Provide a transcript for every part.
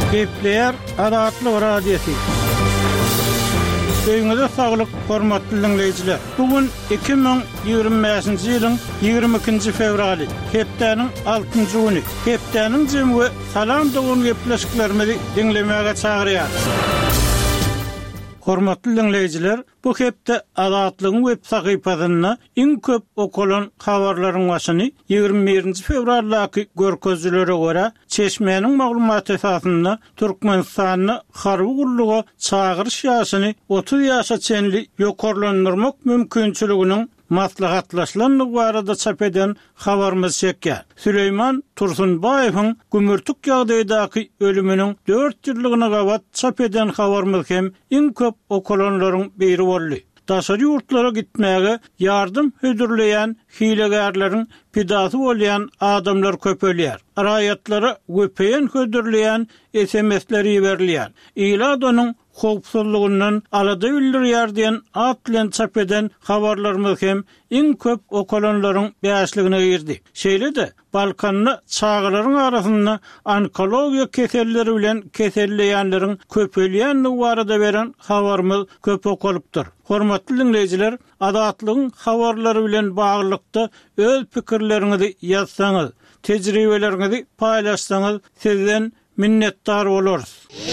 Kepler Adatlı Radyosu. Öňüňizde saglyk, hormatly dinleýijiler. Bugün 2025-nji ýylyň 22-nji fevraly, hepdeniň 6-njy güni. Hepdeniň jemgy salam dogun gepleşiklerimizi dinlemäge çagyrýar. Hormatly dinleýijiler, bu hepde Adatlyň web sahypasyna iň köp okulan habarlaryň başyny 21-nji fevraldaky görkezlere görä Çeşmeýäniň maglumaty esasynda Türkmenistanyň harby gullugy çagyryş ýaşyny 30 ýaşa çenli ýokarlandyrmak mümkinçiliginiň maslahatlaşylanlygy barada çap eden habarymyz çekýär. Süleyman Tursunbaýewiň gümürtük ýagdaýdaky ölüminiň 4 ýyllygyna gawat çap eden habarymyz hem iň köp okulanlaryň biri boldy. Daşary ýurtlara gitmäge ýardym hödürleýän hilegärleriň pidasy bolýan adamlar köpelýär. Raýatlara göpeýen hödürleýän SMS-leri berilýär. Ýyladanyň howpsuzlygyndan alada bildirýär diýen at bilen çap eden habarlarymyz hem iň köp okulanlaryň bäşligine girdi. Şeýle-de Balkanyň çağlaryň arasynda onkologiýa keselleri bilen keselleýänleriň köpelýänligi barada beren habarymyz köp okulypdyr. Hormatly dinleýijiler, Adatlyň habarlary bilen baglykda öz pikirleriňizi ýazsaňyz, tejribelerinizi paýlaşsaňyz sizden minnetdar bolarys.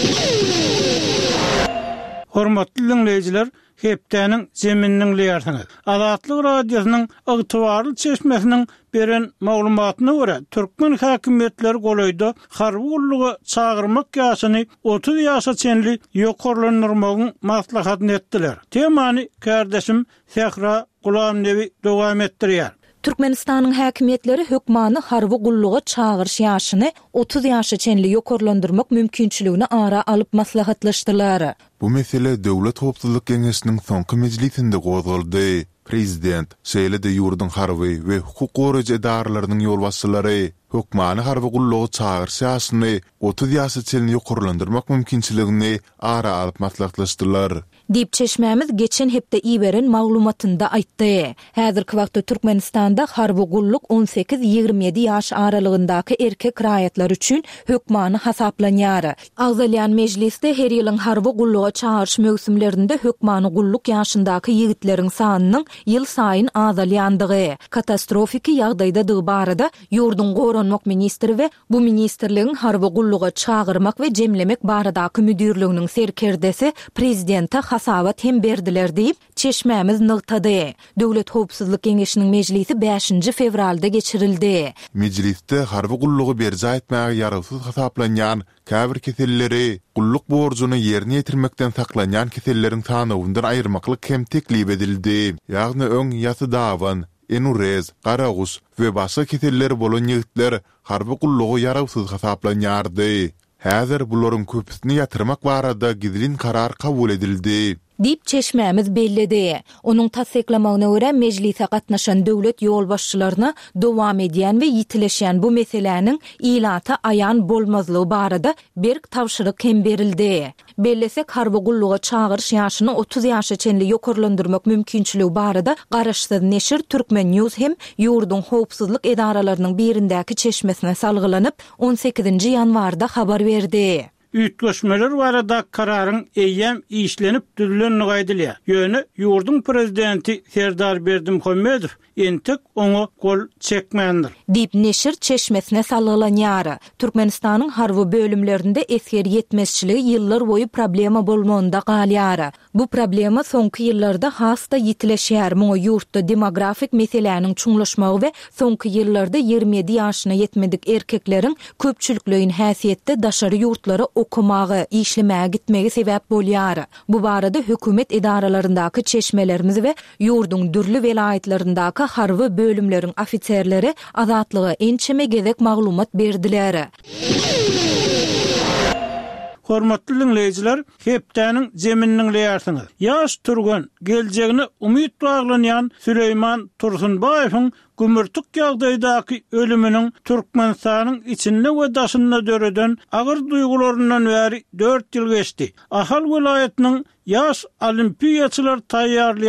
Hormatly dinleýijiler, hepdeniň jeminiň liýarsyňyz. Adatlyk radiosynyň ygtybarly çeşmesiniň beren maglumatyna görä, Türkmen häkimetleri golaýda harby gullugy çagyrmak ýaşyny 30 ýaşa çenli ýokarlandyrmagyň maslahatyny etdiler. Temany kardeşim Sehra Gulamnewi dowam etdirýär. Türkmenistanyň häkimetleri hökmany harby gullugy çagyryş ýaşyny 30 ýaşa çenli ýokarlandyrmak mümkinçiligini ara alyp maslahatlaşdylar. Bu mesele Döwlet Howpsuzlyk Geňeşiniň soňky mejlisinde gozuldy. Prezident şeýle-de ýurdun harby we hukuk goraja edaralarynyň ýolbaşçylary hökmany harby gullugy çagyryş ýaşyny 30 ýaşa çenli ýokarlandyrmak mümkinçiligini ara alyp maslahatlaşdylar. Dip Çeşmämiz geçen hepde iýberen maglumatynda aýtdy. Häzirki wagtda Türkmenistanda harby gulluk 18-27 ýaş aralygyndaky erkek raýatlar üçin hökmany hasaplanýar. Agzalyan mejlisde her ýylyň harby gulluga çagyryş mögsümlerinde hökmany gulluk ýaşyndaky ýigitleriň sanynyň ýyl saýyn azalýandygy, katastrofik ýagdaýda barada ýurdun goranmak ministri we bu ministrligiň harby gulluga çagyrmak we jemlemek baradaky müdürliginiň serkerdesi prezidente hasabat hem berdiler diýip Çeşmämiz nygtady. Döwlet Howpsuzlyk Geňeşiniň mejlisi 5-nji fevralda geçirildi. Mejlisde harby gullugy berja etmäge ýarasyz hasaplanýan käbir keselleri gulluk borjuna ýerine ýetirmekden saklanýan keselleriň sanawyndan aýyrmaklyk hem teklip edildi. Ýagny öň ýasy dawan, enurez, garagus we başga keseller bolan ýigitler harby gullugy ýarasyz hasaplanýardy. Häzir bularyň köpüsini ýatyrmak barada gidilin karar kabul edildi. Dip Çeşmämiz bellidi. Onuň tasdiklamagyna görä mejlise gatnaşan döwlet ýolbaşçylaryna dowam edýän we ýitileşýän bu meseleniň ilata aýan bolmazlygy barada berk tawşyryk hem berildi. Bellesek harby gulluga çagyryş ýaşyny 30 ýaşa çenli ýokarlandyrmak mümkinçiligi barada garaşsyz neşir Türkmen News hem ýurdun howpsuzlyk edaralarynyň birindäki çeşmesine salgylanyp 18-nji ýanwarda habar berdi. Ütleşmeler barada kararyň eýem işlenip düzülenligi aýdylýar. Ýöne ýurdun prezidenti Serdar Berdimuhammedow entek oňa gol çekmändir. Dip neşir çeşmesine salgılanýar. Türkmenistanyň harby bölümlerinde eser ýetmezçiligi ýyllar boyu problema bolmanda galýar. Bu problema soňky ýyllarda hasta ýitileşýär. Muňa ýurtda demografik meseleleriň çuňlaşmagy we soňky ýyllarda 27 ýaşyna ýetmedik erkekleriň köpçülikligiň häsiýetde daşary ýurtlara okumagy, işlemäge gitmegi sebäp bolýar. Bu barada hökümet edaralaryndaky çeşmelerimiz we ýurdun dürli welaýatlaryndaky harby bölümleriň ofitserleri azatlyga ençeme gezek maglumat berdiler. Hormatly dinleýijiler, hepdeniň jeminiň liýarsyňyz. Ýaş turgan, geljegine umyt baglanýan Süleyman Tursunbaýewiň gümürtük ýagdaýdaky ölüminiň Türkmenistanyň içinde we daşynda döreden agyr duýgularyndan bäri 4 ýyl geçdi. Ahal welaýatynyň ýaş olimpiýaçylar taýýarlayan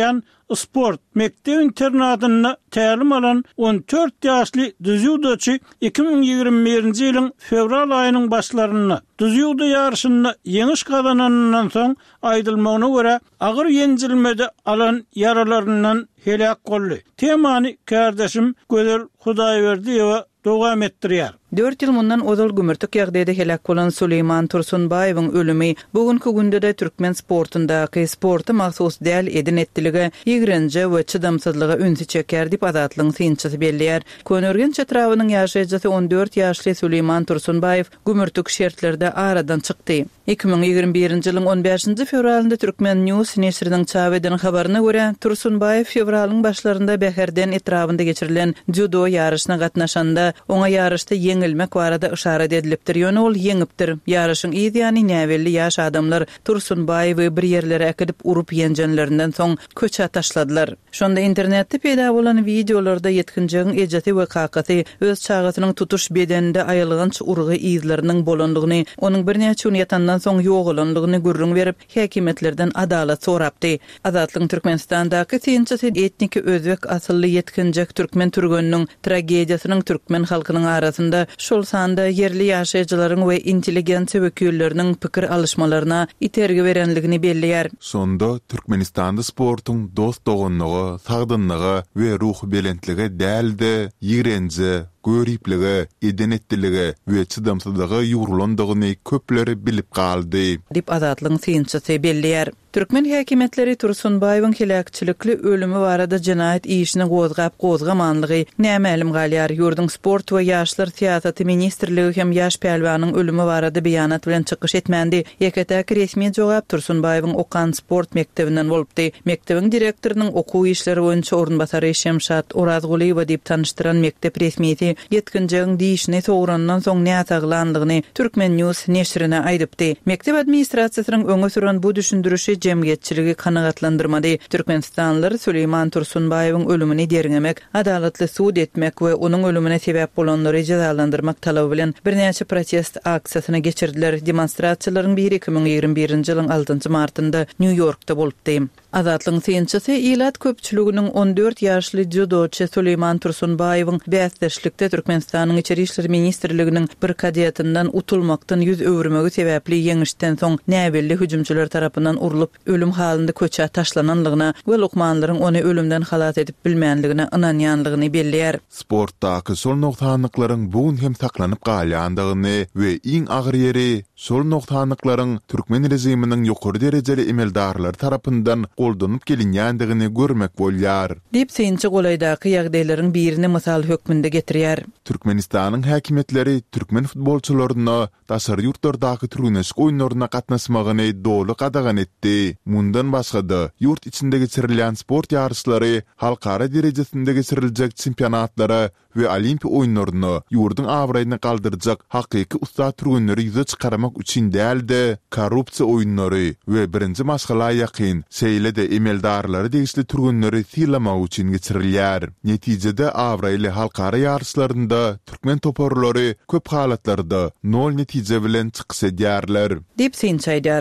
sport mektep internatyna tälim alan 14 ýaşly düzüwdoçy 2021-nji ýylyň fevral aýynyň başlaryna düzüwdo ýarşyna ýeňiş kazanandan soň aýdylmagyna görä agyr ýenjilmede alan yaralaryndan helak boldy. Temany kardeşim Gözel Hudaýberdiýewa dowam etdirýär. 4 ýyl mundan ozal gümürtük ýagdaýda helak bolan Süleyman Tursunbaýewyň ölümi bugünkü günde de türkmen sportundaky sporty mahsus däl edin etdiligi, ýigrenje we çydamsızlygy ünsü çeker diýip azatlygyň synçysy belliýär. Könörgen çetrawynyň ýaşaýjysy 14 ýaşly Süleyman Tursunbaýew gümürtük şertlerde aradan çykdy. 2021-nji ýylyň 15-nji fevralynda Türkmen News neşriniň çap eden habaryna görä, Tursunbaýew fevralyň başlarynda Beherden etrafynda geçirilen judo ýarşyna gatnaşanda oňa ýarşda ýeňilmek barada işaret edilipdir. Ýöne ol ýeňipdir. Ýarşyň ýa-ni näwelli ýaş adamlar Tursunbaýewy bir ýerlere äkidip urup ýenjenlerinden soň köçe taşladylar. Şonda internetde peýda bolan videolarda ýetkinjiň ejeti we kakasy öz çagatynyň tutuş bedeninde aýylgynç urgy izleriniň bolandygyny, onuň birnäçe gün ýatandan soň ýogalandygyny gürrüň berip häkimetlerden adalat sorapdy. Azatlygyň Türkmenistandaky synçysy etniki özbek asylly ýetkinjek türkmen türgönüň tragediýasynyň türkmen halkynyň arasynda şol sanda yerli ýaşaýjylaryň we intelligensiýa wekilleriniň pikir alışmalarına itergi berenligini belliýär. Sonda Türkmenistanda sportuň dost dogonlygy, sagdynlygy we ruhy belentligi däldi, ýigrenje, görüpligi, edenetdiligi we çydamsızlygy ýurulandygyny köpleri bilip galdy. Dip azatlygyň synçysy belliýär. Türkmen häkimetleri Tursunbaýewyň helakçylykly ölümi barada jinaýat işini gozgamanlygy nämälim galýar. Ýurdun sport we ýaşlar siýasaty ministrligi hem ýaş pelwanyň ölümi barada beýanat bilen çykyş etmändi. Ýeketäki resmi jogap Tursunbaýewyň okan sport mektebinden bolupdy. Mektebiň direktorynyň okuw işleri boýunça orunbasary Şemşat Orazguliýew diýip tanıştyran mektep resmiýeti ýetkinjiň diýişini sowrandan soň näçaglandygyny Türkmen News neşrine aýdypdy. Mektep administrasiýasynyň öňe süren bu düşündürüşi jemgyýetçiligi kanagatlandyrmady. Türkmenistanlylar Süleyman Tursunbaýewyň ölümini derňemek, adalatly suud etmek we onuň ölümine sebäp bolanlary jazalandyrmak talaby bilen birnäçe protest aksiýasyna geçirdiler. Demonstrasiýalaryň biri 2021-nji ýylyň 6 martynda New Yorkda bolupdy. Azatlygyň synçysy ilat köpçüliginiň 14 ýaşly judoçy Süleyman Tursunbaýewyň bäsdeşlikde Türkmenistanyň içeri işleri ministrliginiň bir kadiýatyndan utulmakdan ýüz öwürmegi sebäpli ýeňişden soň näwelli hüjümçüler tarapyndan urulyp ölüm halynda köçe taşlananlygyna we lokmanlaryň ony ölümden halat edip bilmänligine ynanýanlygyny belliýär. Sportdaky sol noktanyklaryň bugün hem saklanyp galýandygyny we iň agyr ýeri sol noktanyklaryň türkmen rejiminiň ýokary derejeli emeldarlary tarapyndan goldunup gelinýändigini görmek bolýar. Dip synçy golaýdaky ýagdaýlaryň birini mysal hökmünde getirýär. Türkmenistanyň häkimetleri türkmen futbolçularyna daşary ýurtlardaky türkmenistik oýunlaryna gatnaşmagyny dowly gadagan etdi. Mundan başga ýurt içinde geçirilen sport ýarşlary, halkara derejesinde geçiriljek çempionatlara we olimpiya oýunlaryny ýurdun awraýyna galdyrjak hakyky usta türkmenleri ýüze çykarmak üçin däldi. Korrupsiýa oýunlary we birinji maşgala ýakyn seýlede emeldarlary degisli türkmenleri silamak üçin geçirilýär. Netijede awraýly halkara ýarşlarynda türkmen toparlary köp halatlarda nol netije bilen çykys edýärler. Dip synçaýdar.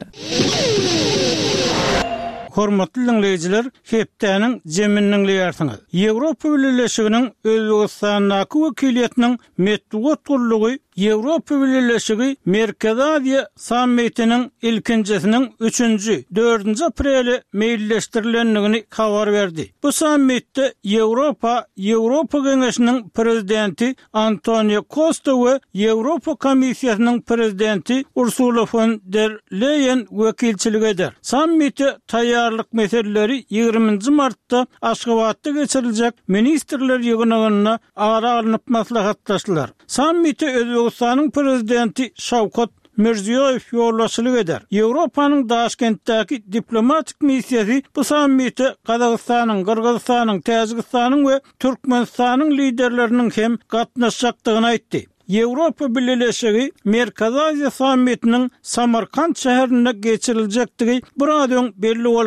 Hormatly dinleyijiler, hepdäniň jeminiň ýartyňy. Ýewropa Birleşiginiň Özbegistanyň wekiliýetiniň metbuat gurulugy Ýewropa Birleşigi Merkezi Aziýa sammitiniň ilkinjisiniň 3-nji, 4-nji apreli meýilleşdirilenligini habar berdi. Bu sammitde Ýewropa Geňeşiniň prezidenti Antonio Costa we Ýewropa Komissiýasynyň prezidenti Ursula von der Leyen wekilçilik eder. Sammitde taýýarlyk meseleleri 20 martda Aşgabatda geçiriljek ministrler ýygynyna ara alınıp maslahatlaşdylar. Sammitde Özbegistanyň prezidenti Şawkat Mirziýoýew ýolbaşçylyk eder. Ýewropanyň Daşkentdäki diplomatik missiýasy bu sammitde Kazakstanyň, Kyrgyzstanyň, Täjikistanyň we Türkmenistanyň liderleriniň hem gatnaşjakdygyny aýtdy. Ýewropa Birleşigi Merkezi Aziýa sammitiniň Samarkand şäherinde geçiriljekdigi bir adyň belli bolupdy.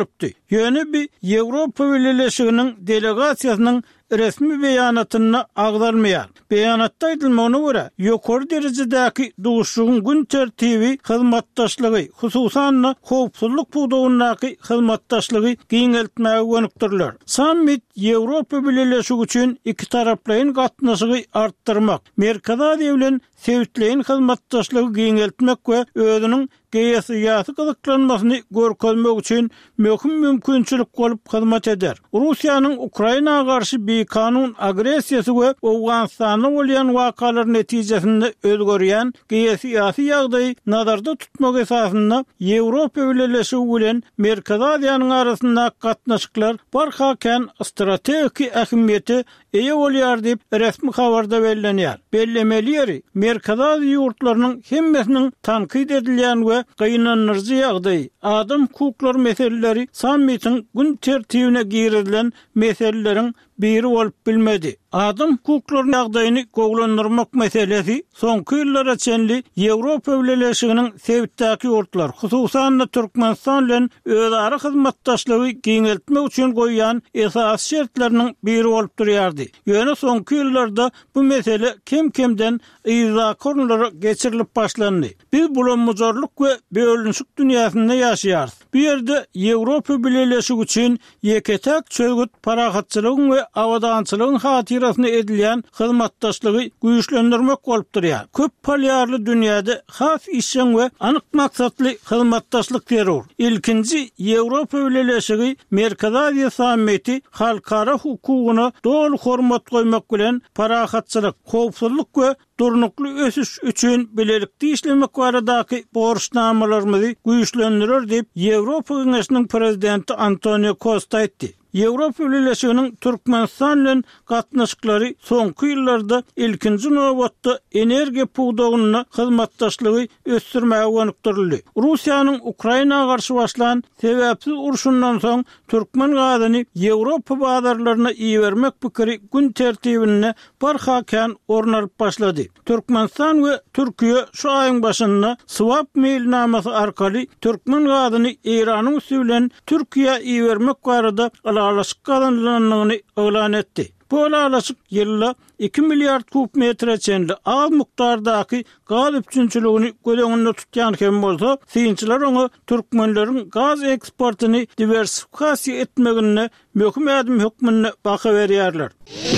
Yönü bir Avrupa Birleşiginiň delegasiýasynyň resmi beýanatyna agdalmaýar. Beýanatda aýdylmagyna görä, ýokary derejedäki duşugyň gün tertibi hyzmatdaşlygy, hususan howpsuzlyk puwdagyndaky hyzmatdaşlygy giňeltmäge gönükdirler. Sammit Ýewropa Birleşigi üçin iki taraplaryň gatnaşygy artdyrmak, Merkezi Aziýa bilen Sewitleýin hyzmatdaşlygy giňeltmek we özüniň geýsýasy gyzyklanmasyny görkezmek üçin möhüm mümkinçilik bolup hyzmat eder. Russiýanyň Ukrainaga garşy kanun agresiýasy we Awganistanda bolýan wakalar netijesinde özgörýän geýsýasy ýagdaýy nazarda tutmak esasynda Ýewropa Birleşigi bilen Merkezi Aziýanyň arasynda gatnaşyklar barhaken strategik ähmiýeti eýe bolýar diýip resmi habarda bellenýär. Bellemeleri Merkezi Aziýa ýurtlarynyň hemmesiniň tankyd edilýän we gynanyrjy ýagdaýy, adam hukuklary meseleleri sammitiň gün tertibine girilen meseleleriň biri bolup bilmedi. Adam hukuklarynyň ýagdaýyny gowlandyrmak meselesi soňky ýyllara çenli Ýewropa Birleşiginiň Sewitdäki ýurtlar, hususan Türkmenistan bilen özara hyzmatdaşlygy giňeltmek üçin goýýan esas şertleriniň biri bolup durýardy. Ýöne soňky ýyllarda bu mesele kim-kimden ýyza korunlara geçirilip başlandy. Biz bulanmazarlyk we bölünşik dünýäsinde ýaşaýarys. Bu ýerde Ýewropa Birleşigi üçin ýeketek çölgüt parahatçylygyň we awadançylygyň hatirasyny edilýän hyzmatdaşlygy güýçlendirmek bolup durýar. Köp poliarly dünýäde has işçiň we anyk maksatly hyzmatdaşlyk terör. Ilkinji Ýewropa Birleşigi Merkezi Aziýa sammiti halkara hukugyna dol hormat goýmak bilen parahatçylyk, howpsuzlyk we durnukly ösüş üçin bilelikli işlemek baradaky borçnamalarymyzy güýçlendirir diýip Ýewropa Geňeşiniň prezidenti Antonio Costa aýtdy. Ýewropa Birleşiginiň Türkmenistan bilen gatnaşyklary soňky ýyllarda ilkinji nowatda energiýa puwdagyna hyzmatdaşlygy ösdürmäge gönükdirildi. Russiýanyň Ukrainaga garşy başlanan sebäpsiz uruşundan soň türkmen gazyny Ýewropa bazarlaryna iýermek pikiri gün tertibine barhaken ornaryp başlady. Türkmenistan we Türkiýe şu aýyň başynda swap mailnamasy arkaly türkmen gazyny Iranyň üstü bilen Türkiýe iýermek barada alalaşyk kazanylanyny elan etdi. Bu alalaşyk ýylda 2 milliard kub metre çenli az mukdardaky gaz üçinçiligini gödeňinde tutýan hem bolsa, synçylar onu türkmenleriň gaz eksportyny diversifikasiýa etmegine möhüm ädim hukmyny baha berýärler.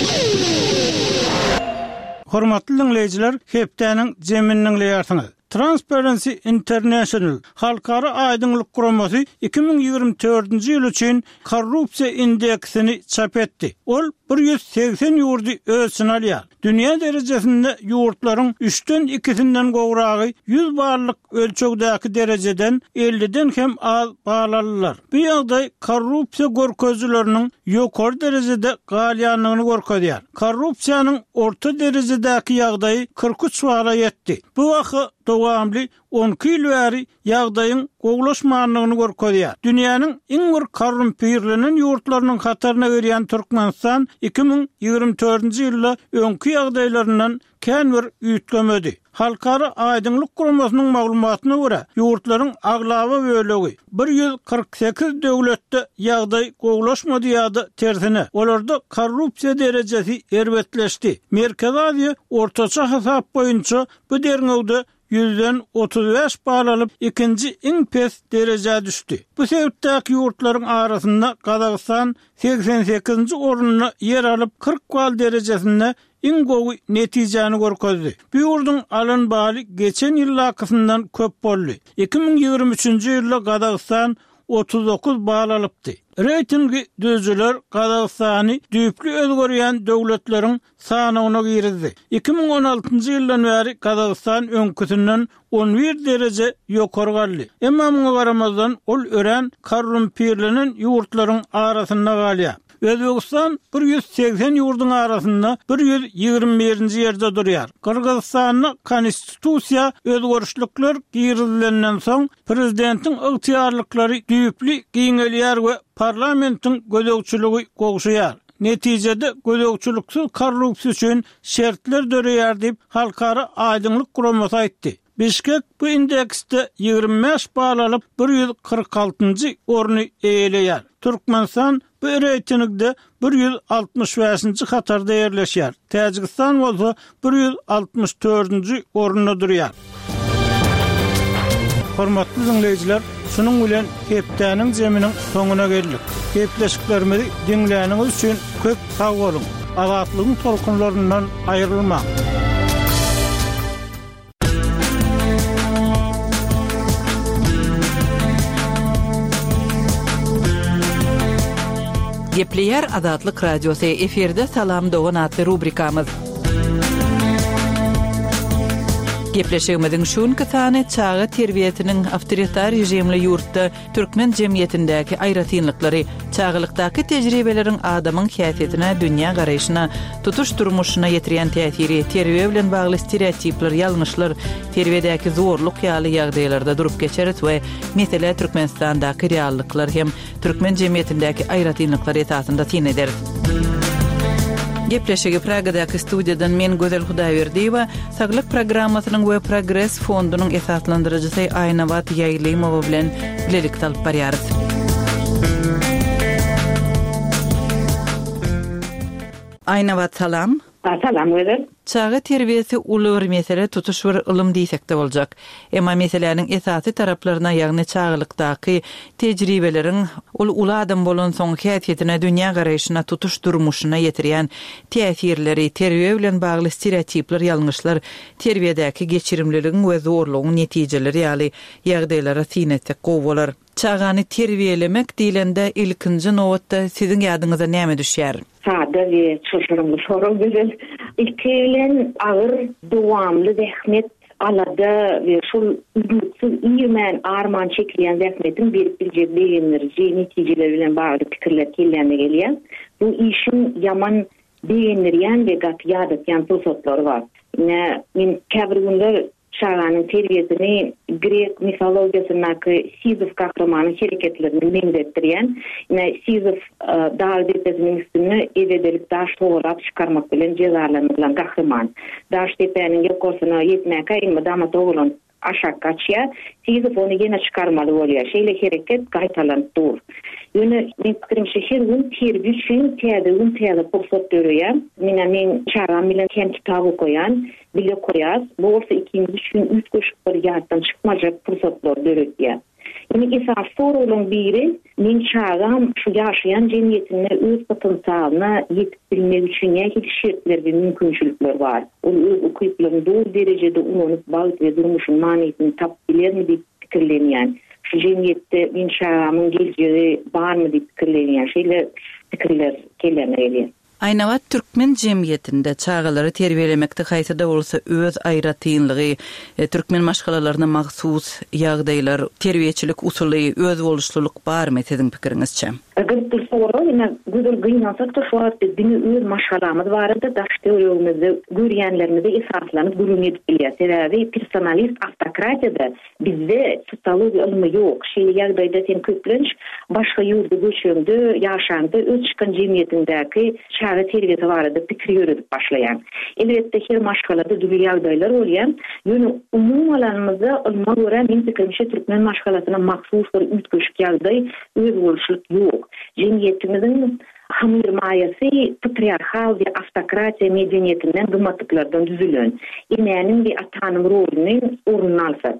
Hormatly dinleyijiler, hepdeniň jeminiň leýärsiňiz. Transparency International halkara aýdyňlyk guramasy 2024-nji ýyl üçin korrupsiýa indeksini çap etdi. Ol 180 ýurdy ölçüni alýar. Dünýä derejesinde ýurtlaryň 3-den 2-sinden gowragy 100 barlyk ölçekdäki derejeden 50-den hem az baglanýar. Bu ýagdaý korrupsiýa görkezleriniň ýokary derejede galýanlygyny görkezýär. Korrupsiýanyň orta derejedäki ýagdaýy 43 bala ýetdi. Bu wagt dowamly 10 ýyl bäri ýagdaýyň gowlaşmanlygyny görkezýär. Dünýäniň iň bir korrumpirlenen ýurtlarynyň hataryna girýän Türkmenistan 2024-nji ýylda öňkü ýagdaýlaryndan kän bir üýtgemedi. Halkara aýdyňlyk guramasynyň maglumatyna görä, ýurtlaryň aglawa bölegi 148 döwletde ýagdaý gowlaşmady ýa-da tersine. Olarda korrupsiýa derejesi erbetleşdi. Merkezi Aziýa ortaça hasap boýunça bu derňewde 100'den 35 bal alıp ikinci iň pes derejä düşdi. Bu sebäpdäki ýurtlaryň arasynda Kazakystan 88-nji orunna yer alyp 40 bal derejesinde iň gowy netijäni görkezdi. Bu ýurdun alyn baly geçen ýyllakyndan köp boldy. 2023-nji ýylda Kazakystan 39 bal alypdy. Reytingi düzüler Kazakstany düýpli özgörýän döwletleriň sanawyna girdi. 2016-njy ýyldan bäri Kazakystan öňküsinden 11 derece ýokary galdy. Emma muňa garamazdan ol ören korrumpirlenen ýurtlaryň arasynda galýar. Özbegistan 180 ýurduň arasynda 121-nji ýerde durýar. Kırgızstanyň konstitusiýa özgörüşlikler girilenden soň prezidentiň ygtyýarlyklary düýpli giňelýär we parlamentiň gödegçiligi gowşaýar. Netijede gödegçiliksiz korrupsiýa üçin şertler dörýär diýip halkara aýdyňlyk guramasy aýtdy. Bişkek bu indeksde 25 bal alyp 146-njy orny eýeleýär. Türkmenistan bu reytingde 165-nji hatarda ýerleşýär. Täjikistan bolsa 164-nji orunda durýar. Hormatly dinleyijiler, şunun bilen hepdäniň jeminiň soňuna geldik. Gepleşiklerimizi dinläniňiz üçin köp sag bolun. Azatlygyň tolkunlaryndan aýrylmaň. Gepleýär Azatlyk Radiosy eferde salam dogan atly rubrikamyz. Gepleşigimiziň şuňky sany çağı terbiýetiniň awtoritar rejimli ýurtda türkmen jemgyýetindäki aýratynlyklary, çağlykdaky tejribeleriň adamyň häsiýetine, dünýä garaýşyna, tutuş durmuşyna ýetirýän täsiri, terbiýe bilen bagly stereotipler, ýalňyşlar, terbiýedäki zorluk ýaly ýagdaýlarda durup geçerit we mesele Türkmenistandaky reallyklar hem türkmen jemgyýetindäki aýratynlyklar esasynda tin eder. Gepleşigi Pragadaky studiýadan men Gözel Hudaýberdiýewa, Saglyk programmasynyň we Progress fondunyň esaslandyrjysy Aynawat Ýaýlymowa bilen bilelik alyp barýarys. Aynawat, salam. Salam Gözel. Çağı terbiýesi uly bir mesele, tutuş bir ilm diýsek-de boljak. Emma meseleniň esasy taraplaryna, ýagny çağlykdaky tejribeleriň uly adam bolan soň häsiýetine, dünýä garaýşyna, tutuş durmuşyna ýetirýän täsirleri, terbiýe bilen bagly stereotipler, ýalňyşlar, terbiýedäki geçirimliligiň we zorlugyň netijeleri ýaly ýagdaýlara sinetsek gowalar. Çağany terbiýelemek diýilende ilkinji nowatda siziň ýadyňyza näme düşýär? Sada ve çoşurumlu soru Gözel. İlkilen ağır, dowamly zähmet alada ve şol ümitsiz iýmen arman çekilýän zähmetin berip bilje beýenlerji netijeleri bilen bagly pikirler kelýände gelýär. Bu işin yaman beýendirýän we gat ýadatýan pursatlar bar. Men käbir günler çağanyň terbiýesini Grek mitologiýasynaky Sizif kahramany hereketlerini meňdetdirýän. Sizif dağ tepesiniň üstüne ededelip daş toğrap çykarmak bilen jezalanylan kahraman. Daş tepeniň ýokasyna ýetmäke ilmi dama toğulan aşağı kaçýar. Sizif ony ýene çykarmaly bolýar. Şeýle hereket gaýtalanıp dur. Ýöne men pikirimçe her gün terbiýe üçin täze pursat görýär. Men çağam bilen hem kitap okuyan, bile koyas. Bu olsa ikinci gün üç köşk bir ýatdan çykmajak pursatlar döretýär. Esas sorunun biri, men çağam şu ýaşaýan jemgyýetine öz potensialyna ýetip bilmek üçin ýa-da şertler we mümkinçilikler bar. Ol öz okuýuplaryny doğru derejede unup balyk we durmuşyň manysyny tap bilermi diýip pikirlenýär. Şu jemgyýetde men çağamyň geljegi barmy diýip pikirlenýär. Şeýle pikirler kelýär. Aynawat türkmen jemgyýetinde çağalary terbiýelemekde haýsada bolsa öz aýratynlygy, türkmen maşgalalaryna mahsus ýagdaýlar, terbiýeçilik usuly, öz boluşluluk barmy siziň pikiriňizçe? Eger bu soru güzel gynansak da şu wagt diňe öz maşgalamyz barada daş teoriýamyzda görýänlerimizi esaslanyp görünýär bilýär. Sebäbi personalist автократияда bizde sosiologiýa ilmi ýok. Şeýle ýagdaýda sen köplenç başga ýurda göçende, ýaşandy, öz çykan jemgyýetindäki çağı terbiýesi barada pikir ýöredip başlaýan. Elbetde her maşgalada dürli ýagdaýlar bolýan. Ýöne umum alanymyzda ilme görä men pikirimçe türkmen maşgalasyna mahsus bir ütköşük ýagdaý, öz boluşluk ýok. Jemgyýetimiziň hamir maýasy patriarhal we автократия medeniýetinden gymmatyklardan düzülen. Emäniň we atanyň rolyny ornuny alsak,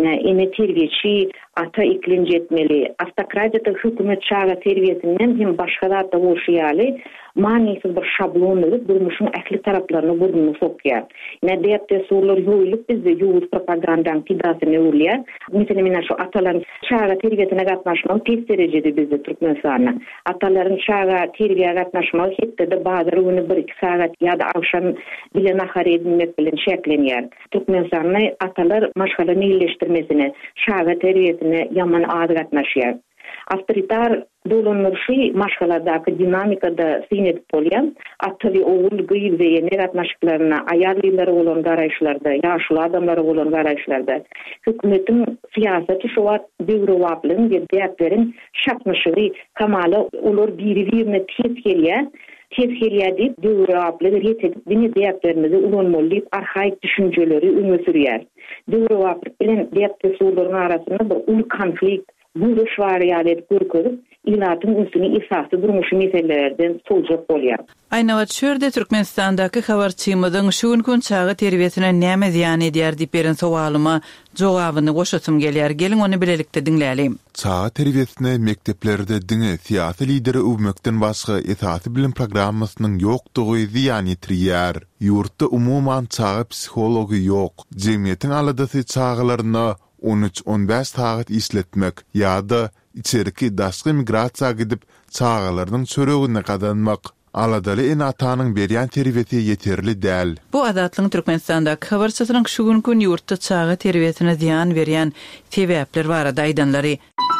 terbiýeçi ata iklinji etmeli. Автократия hökümet çağa terbiýesinden hem başga da bolýaly, manysyz bir şablonly durmuşyň ähli taraplaryny burnuny sokýar. Nädäpde sorular ýoýulyp bizde ýuwuz propagandaň kidasyny urlýar. Mesela şu ataların çağa terbiýesine gatnaşmagy tez derejede bizde Türkmenistanda. Atalaryň çağa terbiýe gatnaşmagy hepde de bazar güni 1-2 sagat ýa-da akşam bilen nahar edilmek bilen şeklenýär. Türkmenistanda atalar maşgalany ýerleşdirmesine, çağa terbiýesine ýaman az gatnaşýar. Авторитар dolanırşı maşgalardaky dinamikada sinedip bolýan, ata we oğul gyýyl we ýene gatnaşyklarına, aýarlylary bolan garaýşlarda, ýaşly adamlary bolan garaýşlarda hökümetiň siýasaty şu wagt döwrewaplyň we däplerin şakmaşygy kamaly olar biri-birine tez gelýär. Tez gelýär diýip döwrewaplygy ýetip dini däplerimizi ulanmaly arhaik düşünjeleri öňe sürýär. Döwrewaplyk bilen däpde soýlaryň arasynda bir ul konflikt buruş var ýa-da görkezip, ilatın üstüne isasy durmuşy meselelerden soljak bolýar. Aýna wat şerde Türkmenistandaky habarçymyzyň şu gün çağı terbiyesine näme ziýan edýär diýip beren sowalyma jogabyny goşasym gelýär. Gelin onu bilelikde dinläýelim. Çağı terbiyesine mekteplerde diňe siýasy lideri öwmekden başga esasy bilim programmasynyň ýokdugy ziýan ýetirýär. Ýurtda umuman çağı psihology ýok. Jemgyýetiň aladasy çağlaryna 13-15 saat isletmek ýa-da içeriki daşky migrasiýa gidip çağlarynyň çöregine gadanmak aladaly en atanyň berýän terbiyeti ýeterli däl. Bu adatlyň Türkmenistandaky habarçysynyň şu gün ýurtda çağı terbiyesine ziýan berýän sebäpler barada aýdanlary.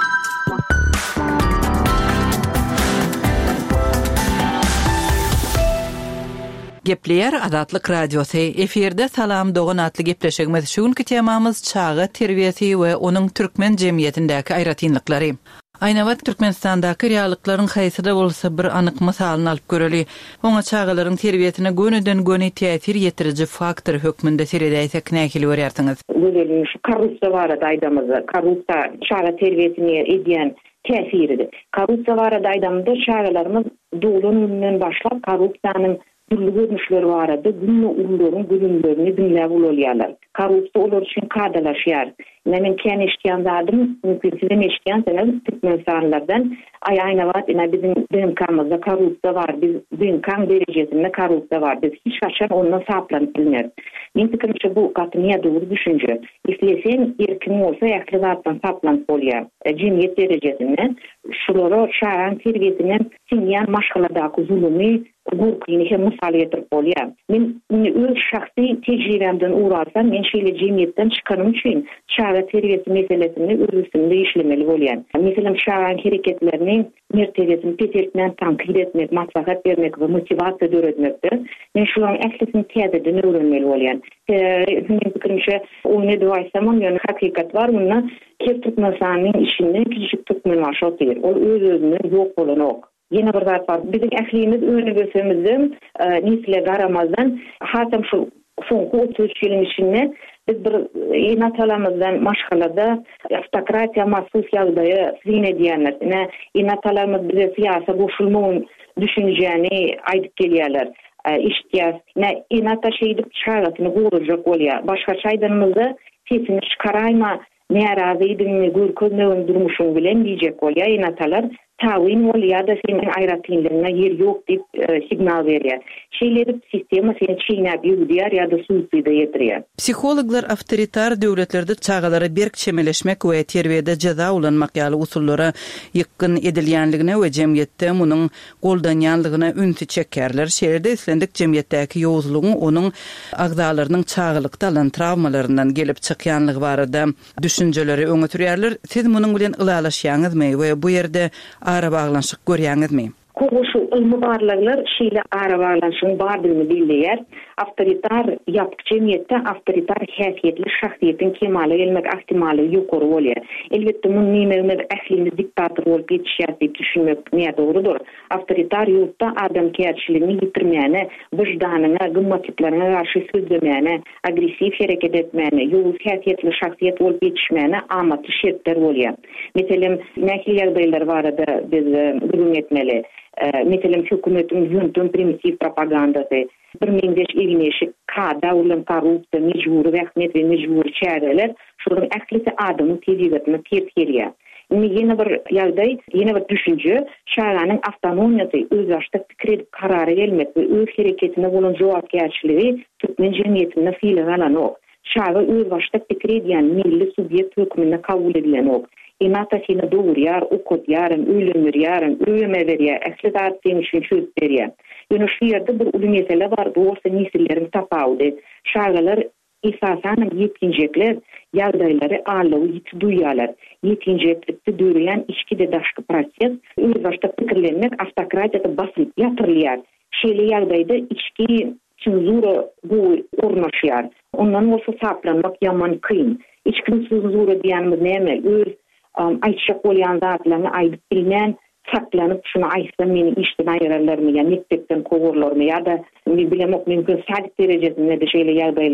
Gepleyer Adatlyk Radiosy eferde salam dogan atly gepleşigimiz şu günkü temamyz çağı terbiyesi we onuň türkmen jemgyýetindäki aýratynlyklary. Aýna wagt Türkmenistandaky reallyklaryň haýsyda bolsa bir anyk mysalyny alyp göreli. Oňa çağalaryň terbiyetine gönüden göni täsir ýetiriji faktor hökmünde seredäýsek näkili görýärsiňiz? Böyle şu korrupsiýa barada aýdamyz. Korrupsiýa çağa terbiyesini edýän täsiridir. Korrupsiýa barada aýdamyzda çağalarymyz dowlanyň başlap korrupsiýanyň türlü görnüşleri barada günlü urlaryň gülümlerini dinläp bolýarlar. Korrupsiýa olar üçin kadalaşýar. Men kän eşitýän zadym, mümkin sizin eşitýän senem Türkmenistanlardan aýna wat bizim DNK-myzda korrupsiýa bar. Biz DNK derejesinde korrupsiýa bar. Biz hiç gaçan ondan saplanyp bilmer. Men pikirmçe bu gatnyňa dogry düşünje. Isleseň erkin bolsa ýakly zatdan saplanyp bolýar. Jemgyýet derejesinde şulara çağan terbiyesine sinýän maşgaladaky zulümi gurkyny hem mysal ýetirip bolýar. Men öz şahsy tejribemden urarsam, men şeýle jemgyýetden çykanym üçin çağa terbiyesi meselesini özüsünde işlemeli bolýan. Meselem çağan hereketlerini mertebesini peterkmen tankid etmek, maslahat bermek we motivasiýa döretmekdir. Men şularyň ählisini täzeden öwrenmeli bolýan. Benim pikirmçe oňa doýsam, ýöne hakykat bar, muny Türkmenistanyň işinde küçük Türkmen başatyr. Ol öz-özüne ýok bolan ok. Yine bir zat var. Bizim ählimiz öňe gösemizden nisle garamazdan hatam şu soňky 33 ýylyň içinde biz bir inatalarymyzdan maşgalada автократия mahsus ýagdaýy syn edýänler. Inatalarymyz bize siýasa goşulmagyň düşünjäni aýdyp gelýärler. İştiýas. Inata şeýdip çağatyny gurujak bolýar. Başga çaýdanymyzda sesini çykaraýma, närazy edimi görkezmegin durmuşyň bilen diýjek bolýar. Inatalar tawin bolýar da senin aýratynlygyna ýer ýok diýip signal berýär. Şeýleri sistema seni çiğnäp ýürüýär ýa-da suýsuýda ýetirýär. Psikologlar awtoritar döwletlerde çağalara berk çemeleşmek we terbiyede jaza ulanmak ýaly usullara ýykyn edilýänligine we jemgyýetde munyň goldanýanlygyna ünti çekerler. Şeýerde islendik jemgyýetdäki ýowuzlugyň onuň agzalarynyň çağılykda alan travmalaryndan gelip çykýanlygy barada düşünjeleri öňe türýärler. Siz munyň bilen ylalaşýaňyzmy we bu ýerde ara baglanşyk görýäňizmi? Koguşu ilmi barlaglar şeýle ara baglanşygyň bardygyny bilýär. Awtoritar ýapyk jemgyýetde awtoritar häsiýetli şahsiýetiň kemale gelmek ihtimaly ýokary bolýar. Elbetde muny näme ählimiz diktator bolup ýetişýär diýip düşünmek näme dogrudur. Awtoritar ýurtda adamkärçiligini ýitirmäne, wyjdanyna, gymmatlaryna garşy söýlemäne, agressiw hereket etmäne, ýowuz häsiýetli şahsiýet bolup ýetişmäne amatly şertler bolýar. Meselem nähili ýagdaýlar barada biz bilýän etmeli. Meselem hökümetiň ýöntem primitiv propagandasy, bir meňdeş ilmeşi kada ulan korrupsiýa, mejburi wähmet we mejburi çäreler, şolaryň ählisi adamy tezigatna tertýär. Ýene bir ýagdaý, ýene bir düşünje, şäheranyň awtonomiýasy, öz başda pikir edip karara gelmek we öz hereketine bolan jogapkärçiligi türkmen jemgyýetinde fiili galan ok. Şäher öz başda pikir edýän milli subýekt hökmüne kabul edilen ok. Inata seni doğurýar, okutýar, öýlendirýär, öýme berýär, ähli zat seni üçin söz berýär. Ýöne şu ýerde bir uly mesele bar, bu bolsa nesillerin tapawudy. Şäherler esasan ýetinjekler ýagdaýlary alawy ýiti duýýarlar. Ýetinjeklikde döreýän içki de daşky proses, öz başda pikirlenmek awtokratiýada basyp ýatyrylýar. Şeýle ýagdaýda içki cenzura bu ornaşýar. Ondan bolsa saplanmak ýaman kyn. İçki cenzura diýänimiz näme? Öz aýtjak bolýan zatlaryny aýdyp bilmän, saklanyp şunu aýtsam meni işden aýrarlarmy, ýa-da mektepden kogurlarmy, ýa-da bilemok mümkin sadyk derejesinde de şeýle ýagdaýlar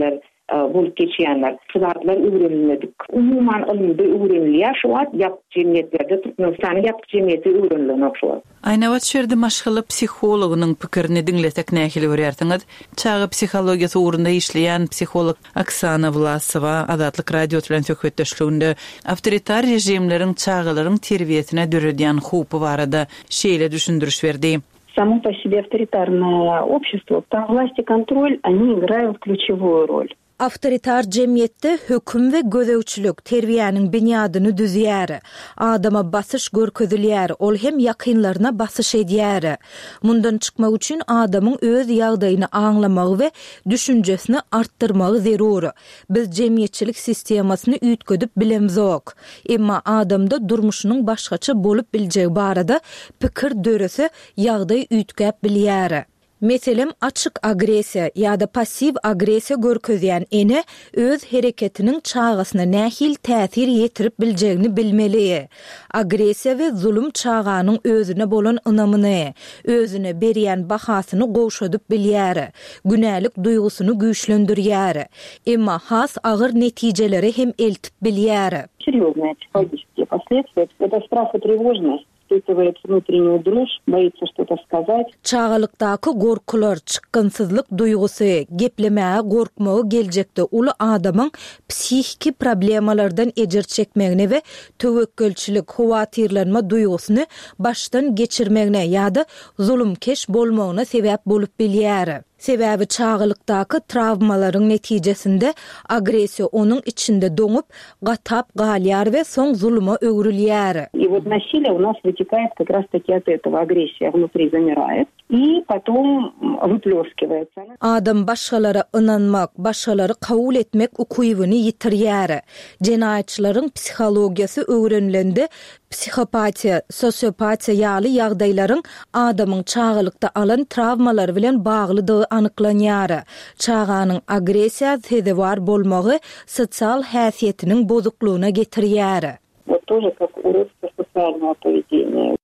bolup geçýänler. Şularlar öwrenilmedik. Umuman ilmde öwrenilýär, şu wagt ýap jemgyýetlerde Türkmenistanyň ýap jemgyýeti öwrenilen şu wagt. Ayna wat şerde maşgaly psihologynyň pikirini dinletek nähili görýärsiňiz. Çağı psihologiýasy ugrunda işleýän psiholog Oksana Vlasova Adatlyk radio bilen söhbetdeşliginde awtoritar rejimleriň çağılaryň terbiýetine döredýän hupy barada şeýle düşündürüş berdi. Само по себе авторитарное общество, там власть и контроль, они играют ключевую роль. Awtoritar jemgyýetde höküm we gözegçilik terbiýanyň binyadyny düzýär. Adama basyş görkezilýär, ol hem ýakynlaryna basyş edýär. Mundan çykmak üçin adamyň öz ýagdaýyny aňlamagy we düşünjesini artdyrmagy zerur. Biz jemgyýetçilik sistemasyny üýtgedip bilemzok. Emma adamda durmuşynyň başgaça bolup biljegi barada pikir döresi ýagdaý üýtgäp bilýär. Meselem açık agresiya ýa-da passiv agresiya görkezýän ene öz hereketiniň çağasyna nähil täsir ýetirip biljegini bilmeli. Agresiya we zulüm çağanyň özüne bolan ynamyny, özüne berýän bahasyny goşadyp bilýär. Günälik duýgusyny güýçlendirýär. Emma has agyr netijeleri hem eltip bilýär. Серьезные психологические последствия. Это страх и тревожность. Испытывает внутреннюю дрожь, боится что-то сказать. Çağalıkdaky gorkular, çykgynsyzlyk duýgusy, geplemäge gorkmagy geljekde uly adamyň psihiki problemalardan ejer çekmegine we töwekkülçilik, howatyrlanma duýgusyny başdan geçirmegine ýa-da zulümkeş bolmagyna sebäp bolup bilýär. Sebäbi çağılykdaky travmalaryň netijesinde agresiýa onuň içinde doňup, gatap galýar we soň zuluma öwrilýär. И вот насилие у нас вытекает как раз-таки от этого. Агрессия внутри замирает и потом выплескивается. Adam başgalara ynanmak, başgalary kabul etmek ukuýybyny ýitirýär. Jenaýatçylaryň psihologiýasy öwrenilende psihopatiya, sosiopatiya ýaly ýagdaýlaryň adamyň çağılykda alan travmalary bilen baglydygy anyklanýar. Çağanyň agresiýa sebäpdar bolmagy sosial häsiýetiniň bozuklugyna getirýär. Вот тоже как уродство социального поведения.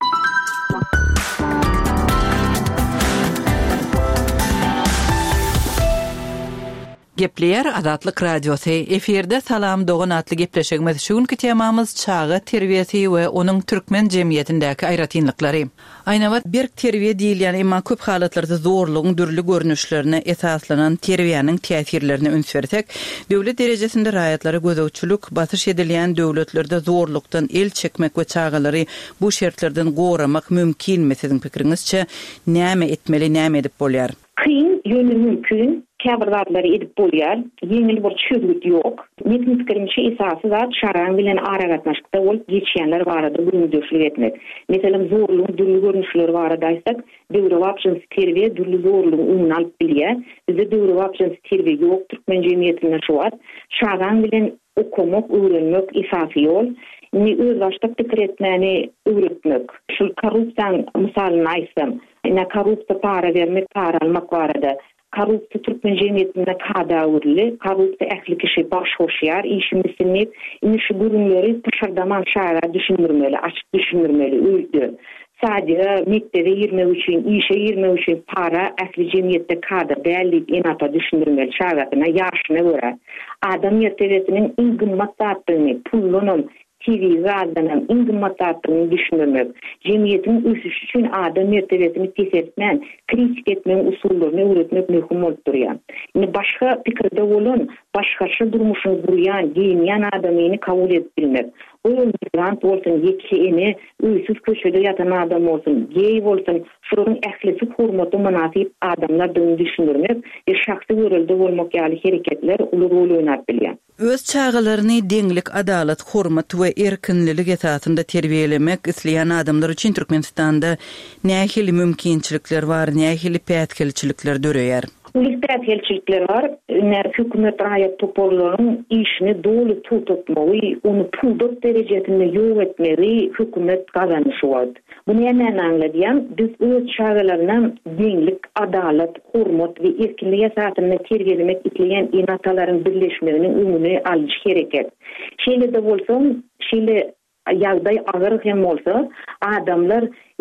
Gepleýär Adatlyk radiosy. Eferde salam dogan atly gepleşigimiz şuňky temamyz çağı terbiýeti we onuň türkmen jemgyýetindäki aýratynlyklary. Aýna wagt berk terbiýe diýilýän emma köp halatlarda zorlugyň dürli görnüşlerine esaslanan terbiýanyň täsirlerini ünsversek, döwlet derejesinde raýatlary gözegçilik basyş edilýän döwletlerde zorlukdan el çekmek we çağalary bu şertlerden goramak mümkin. Siziň pikiriňizçe näme etmeli, näme edip bolýar? Kıyın yönü mümkün. Käbirdarlary edip bolýar. Ýeňil bir çözgüt ýok. Metin pikirimçe esasy zat şaran bilen aragatnaşykda bolup geçýänler barada gürümdüşlik etmek. Meselem zorlugy, dürli görnüşleri barada aýtsak, döwre wapjyny terbiýe dürli zorlugy umyny alyp bilýär. Bizde döwre wapjyny terbiýe ýok. Türkmen jemgyýetinde şu wagt şaran bilen okumak, öwrenmek esasy ýol. Ni öz başda pikir etmäni öwretmek. Şu korrupsiýa misalyny aýtsam, ina korrupsiýa para bermek, para almak barada. Korrupsiýa Türkmen jemgyýetinde kadawrly, korrupsiýa ähli kişi baş hoşýar, işini sinip, şu gürünleri tışardaman şaýra düşündirmeli, açyk düşündirmeli, öldü. Sadece mektebe girmek üçin, işe girmek üçin para ähli jemgyýetde kadr dällik enata düşündirmeli şaýratyna, ýaşyna görä. Adam ýertebesiniň iň gymmat zatlygyny, pullanyň TV radyanın ingimatatyny düşünmek, jemgyýetiň ösüşi üçin adam mertebesini tesetmän, kritik etmän usullaryny öwretmek möhüm bolup durýar. Başga pikirde bolan, başgaça durmuşyny gurýan, giýinýän adamyny kabul edip bilmek. O migrant bolsun, ýekini, öýsüz köşede ýatan adam bolsun, gey bolsun, şunyň ählisi hormaty münasip adamlardan düşündirmek, şahsy görelde bolmak ýaly hereketler uly rol oýnap bilýär. Öz çağalaryny deňlik, adalat, hormat we erkinlilik esasında terbiýelemek isleýän adamlar üçin Türkmenistanda nähili mümkinçilikler bar, nähili pätkelçilikler döreýär. Uluslararası elçilikler var. Hükümet raýat toparlaryň işini dolu tutmagy, onu pulduk derejesinde ýok etmeli hükümet gazanyşy var. Bunu näme anladýan? Biz öz çağalaryna deňlik, adalat, hormat we erkinlik esasyny terbiýelemek isleýän enatalaryň birleşmeginiň öňüne alýyş gereket. Şeýle de bolsa, şeýle ýagdaý agyr hem bolsa, adamlar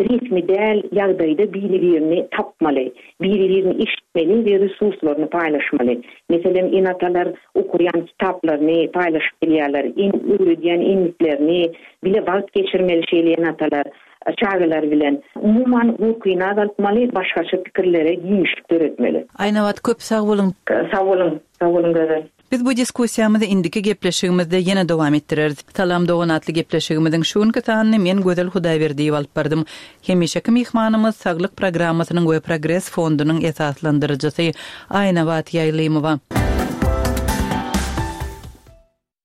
resmi del ýagdaýda biri-birini tapmaly, biri-birini işitmeli we resurslarını paýlaşmaly. Meselem inatalar okuyan kitaplarını paýlaşyp bilýärler, öwrediýän ilmlerini bile wagt geçirmeli şeýleýän atalar, çağlar bilen. Umuman gurkyna galtmaly, başgaça pikirlere giňişlik töretmeli. Aýna wagt köp sag bolun. Sag bolun gözel. Biz bu diskussiýamyzda indiki gepleşigimizde ýene dowam etdireriz. Talam doganatly gepleşigimiziň şuňky tanyny men Gözel Hudaýberdi alyp Hemişeki mihmanymyz Saglyk programmasynyň we Progress fondunyň esaslandyrjysy Aýna Wat Ýaýlymowa.